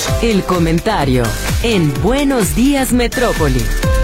El comentario en Buenos Días Metrópoli.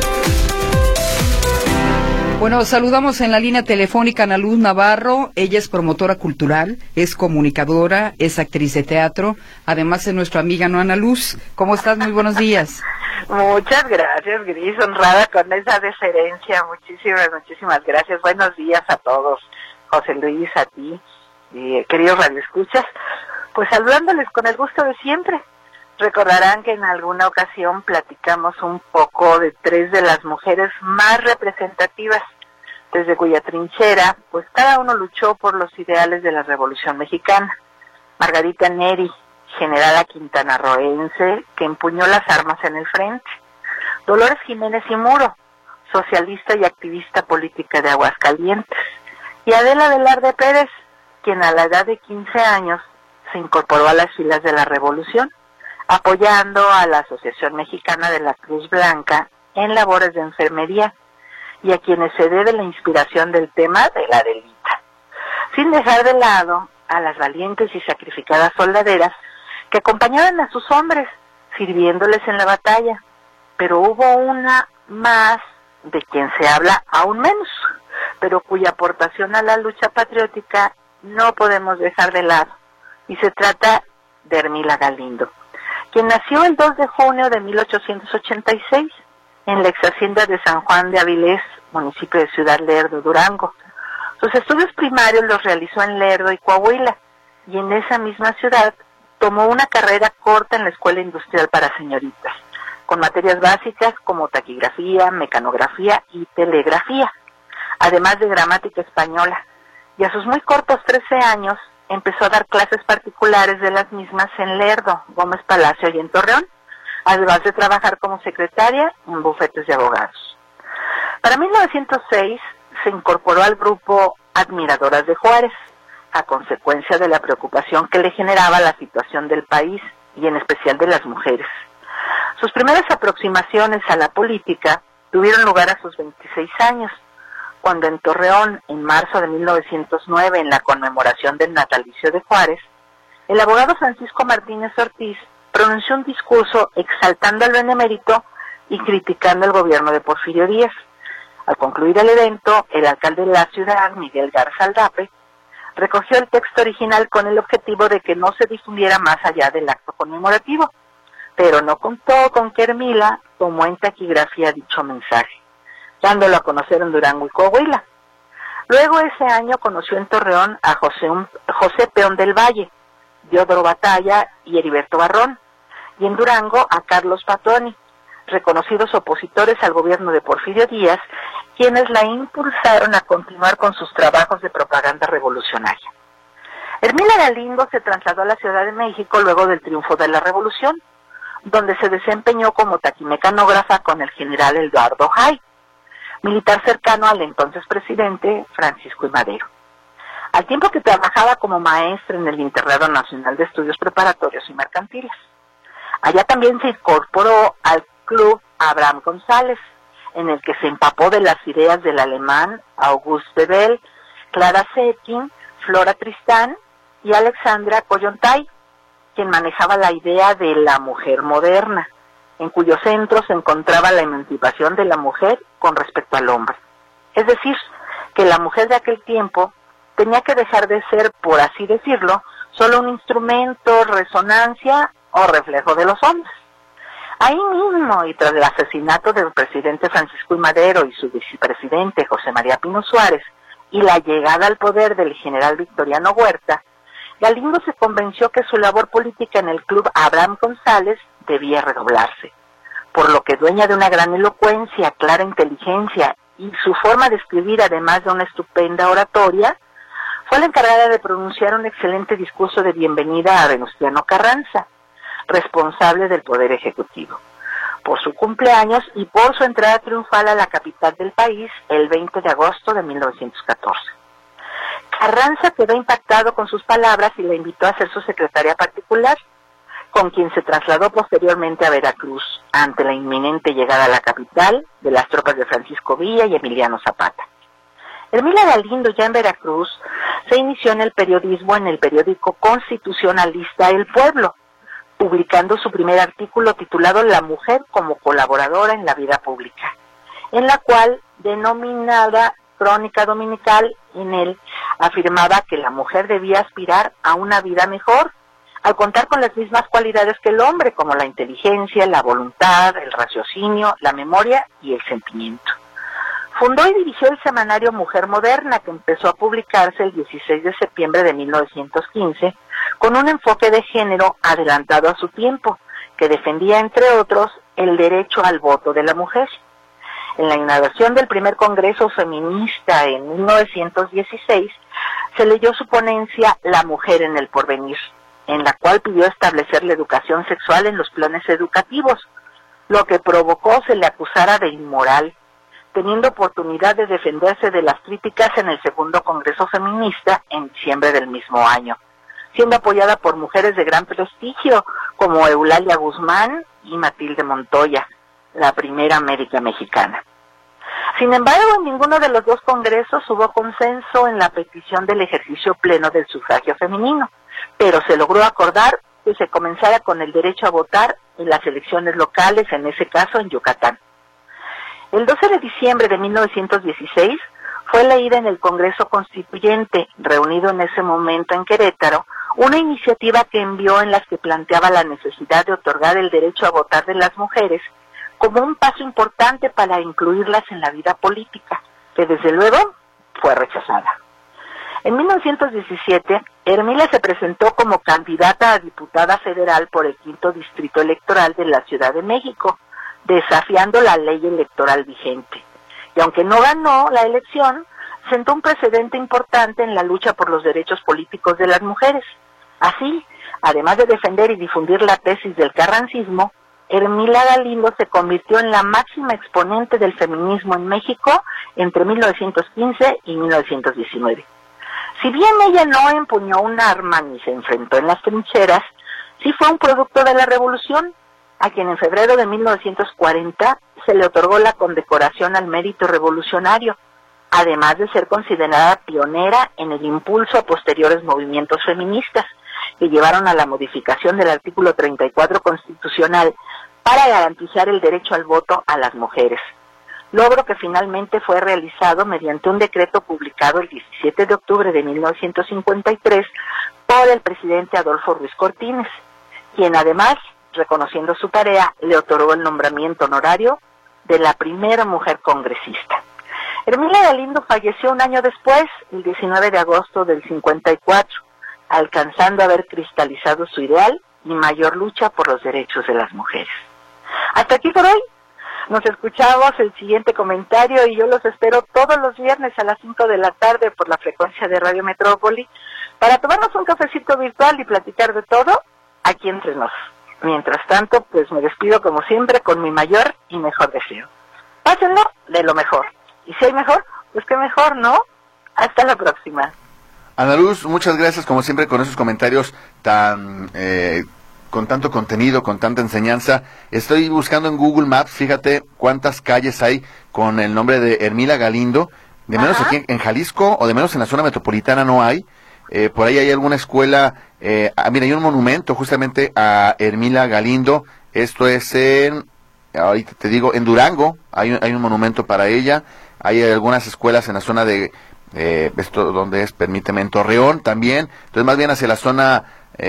Bueno, saludamos en la línea telefónica a Ana Luz Navarro. Ella es promotora cultural, es comunicadora, es actriz de teatro. Además es nuestra amiga, ¿no, Ana Luz? ¿Cómo estás? Muy buenos días. Muchas gracias, Gris, honrada con esa deferencia. Muchísimas gracias. Buenos días a todos. José Luis, a ti, queridos radioescuchas. Pues saludándoles con el gusto de siempre. Recordarán que en alguna ocasión platicamos un poco de tres de las mujeres más representativas, desde cuya trinchera, pues cada uno luchó por los ideales de la Revolución Mexicana. Margarita Neri, generala quintanarroense, que empuñó las armas en el frente. Dolores Jiménez y Muro, socialista y activista política de Aguascalientes. Y Adela Velarde Pérez, quien a la edad de 15 años se incorporó a las filas de la Revolución, apoyando a la Asociación Mexicana de la Cruz Blanca en labores de enfermería, y a quienes se debe la inspiración del tema de la Adelita, sin dejar de lado a las valientes y sacrificadas soldaderas que acompañaban a sus hombres, sirviéndoles en la batalla. Pero hubo una más de quien se habla aún menos, pero cuya aportación a la lucha patriótica no podemos dejar de lado, y se trata de Ermila Galindo, quien nació el 2 de junio de 1886 en la ex hacienda de San Juan de Avilés, municipio de Ciudad Lerdo, Durango. Sus estudios primarios los realizó en Lerdo y Coahuila, y en esa misma ciudad tomó una carrera corta en la Escuela Industrial para Señoritas, con materias básicas como taquigrafía, mecanografía y telegrafía, además de gramática española, y a sus muy cortos 13 años empezó a dar clases particulares de las mismas en Lerdo, Gómez Palacio y en Torreón, además de trabajar como secretaria en bufetes de abogados. Para 1906 se incorporó al grupo Admiradoras de Juárez, a consecuencia de la preocupación que le generaba la situación del país y en especial de las mujeres. Sus primeras aproximaciones a la política tuvieron lugar a sus 26 años, cuando en Torreón, en marzo de 1909, en la conmemoración del natalicio de Juárez, el abogado Francisco Martínez Ortiz pronunció un discurso exaltando al benemérito y criticando el gobierno de Porfirio Díaz. Al concluir el evento, el alcalde de la ciudad, Miguel Garza Aldape, recogió el texto original con el objetivo de que no se difundiera más allá del acto conmemorativo, pero no contó con que Ermila tomó en taquigrafía dicho mensaje, dándolo a conocer en Durango y Coahuila. Luego ese año conoció en Torreón a José Peón del Valle, Diodoro Batalla y Heriberto Barrón, y en Durango a Carlos Patoni, reconocidos opositores al gobierno de Porfirio Díaz, quienes la impulsaron a continuar con sus trabajos de propaganda revolucionaria. Ermila Galindo se trasladó a la Ciudad de México luego del triunfo de la Revolución, donde se desempeñó como taquimecanógrafa con el general Eduardo Jay, militar cercano al entonces presidente Francisco I. Madero. Al tiempo que trabajaba como maestra en el Internado Nacional de Estudios Preparatorios y Mercantiles. Allá también se incorporó al Club Abraham González, en el que se empapó de las ideas del alemán Auguste Bebel, Clara Zetkin, Flora Tristán y Alexandra Kollontai, quien manejaba la idea de la mujer moderna, en cuyo centro se encontraba la emancipación de la mujer con respecto al hombre. Es decir, que la mujer de aquel tiempo tenía que dejar de ser, por así decirlo, solo un instrumento, resonancia o reflejo de los hombres. Ahí mismo, y tras el asesinato del presidente Francisco I. Madero y su vicepresidente José María Pino Suárez, y la llegada al poder del general Victoriano Huerta, Galindo se convenció que su labor política en el Club Abraham González debía redoblarse, por lo que dueña de una gran elocuencia, clara inteligencia y su forma de escribir, además de una estupenda oratoria, fue la encargada de pronunciar un excelente discurso de bienvenida a Venustiano Carranza, responsable del Poder Ejecutivo, por su cumpleaños y por su entrada triunfal a la capital del país el 20 de agosto de 1914. Carranza quedó impactado con sus palabras y la invitó a ser su secretaria particular, con quien se trasladó posteriormente a Veracruz, ante la inminente llegada a la capital de las tropas de Francisco Villa y Emiliano Zapata. Ermila Galindo, ya en Veracruz, se inició en el periodismo en el periódico constitucionalista El Pueblo, publicando su primer artículo titulado La mujer como colaboradora en la vida pública, en la cual, denominada Crónica Dominical, en él afirmaba que la mujer debía aspirar a una vida mejor, al contar con las mismas cualidades que el hombre, como la inteligencia, la voluntad, el raciocinio, la memoria y el sentimiento. Fundó y dirigió el semanario Mujer Moderna, que empezó a publicarse el 16 de septiembre de 1915, con un enfoque de género adelantado a su tiempo, que defendía, entre otros, el derecho al voto de la mujer. En la inauguración del primer Congreso Feminista en 1916, se leyó su ponencia La mujer en el porvenir, en la cual pidió establecer la educación sexual en los planes educativos, lo que provocó se le acusara de inmoral, teniendo oportunidad de defenderse de las críticas en el segundo Congreso Feminista en diciembre del mismo año, siendo apoyada por mujeres de gran prestigio como Eulalia Guzmán y Matilde Montoya, la primera médica mexicana. Sin embargo, en ninguno de los dos congresos hubo consenso en la petición del ejercicio pleno del sufragio femenino, pero se logró acordar que se comenzara con el derecho a votar en las elecciones locales, en ese caso en Yucatán. El 12 de diciembre de 1916 fue leída en el Congreso Constituyente, reunido en ese momento en Querétaro, una iniciativa que envió en las que planteaba la necesidad de otorgar el derecho a votar de las mujeres como un paso importante para incluirlas en la vida política, que desde luego fue rechazada. En 1917, Ermila se presentó como candidata a diputada federal por el 5º Distrito Electoral de la Ciudad de México, desafiando la ley electoral vigente. Y aunque no ganó la elección, sentó un precedente importante en la lucha por los derechos políticos de las mujeres. Así, además de defender y difundir la tesis del carrancismo, Ermila Galindo se convirtió en la máxima exponente del feminismo en México entre 1915 y 1919. Si bien ella no empuñó un arma ni se enfrentó en las trincheras, sí fue un producto de la revolución, a quien en febrero de 1940 se le otorgó la condecoración al mérito revolucionario, además de ser considerada pionera en el impulso a posteriores movimientos feministas que llevaron a la modificación del artículo 34 constitucional para garantizar el derecho al voto a las mujeres, logro que finalmente fue realizado mediante un decreto publicado el 17 de octubre de 1953 por el presidente Adolfo Ruiz Cortines, quien además, reconociendo su tarea, le otorgó el nombramiento honorario de la primera mujer congresista. Ermila Galindo falleció un año después, el 19 de agosto del 54, alcanzando a haber cristalizado su ideal y mayor lucha por los derechos de las mujeres. Hasta aquí por hoy. Nos escuchamos el siguiente comentario y yo los espero todos los viernes a las 5 de la tarde por la frecuencia de Radio Metrópoli para tomarnos un cafecito virtual y platicar de todo aquí entre nos. Mientras tanto, pues me despido como siempre con mi mayor y mejor deseo. Pásenlo de lo mejor. Y si hay mejor, pues qué mejor, ¿no? Hasta la próxima. Ana Luz, muchas gracias como siempre con esos comentarios tan con tanto contenido, con tanta enseñanza. Estoy buscando en Google Maps, fíjate cuántas calles hay con el nombre de Ermila Galindo. De menos aquí en Jalisco, o de menos en la zona metropolitana no hay. Por ahí hay alguna escuela. Mira, hay un monumento justamente a Ermila Galindo. Esto es ahorita te digo, en Durango. Hay un monumento para ella. Hay algunas escuelas en la zona de esto donde es, permíteme, en Torreón también. Entonces más bien hacia la zona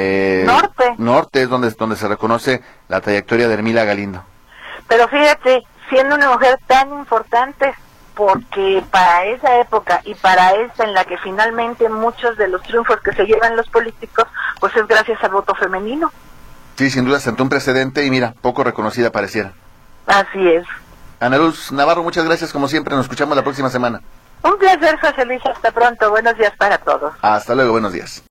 norte es donde se reconoce la trayectoria de Ermila Galindo. Pero fíjate, siendo una mujer tan importante, porque para esa época y para esta en la que finalmente muchos de los triunfos que se llevan los políticos, pues es gracias al voto femenino. Sí, sin duda sentó un precedente y mira, poco reconocida pareciera. Así es. Ana Luz Navarro, muchas gracias como siempre, nos escuchamos la próxima semana. Un placer, José Luis, hasta pronto, buenos días para todos. Hasta luego, buenos días.